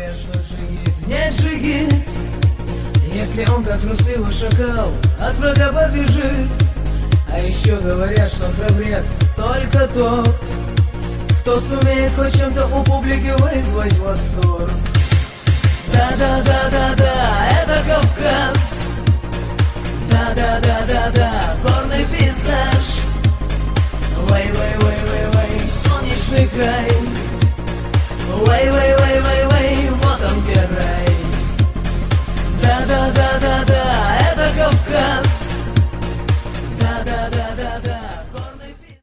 что джигит не джигит, если он как трусливый шакал от врага побежит. А еще говорят, что храбрец только тот, кто сумеет хоть чем-то у публики вызвать восторг. Да-да-да-да-да, это Кавказ.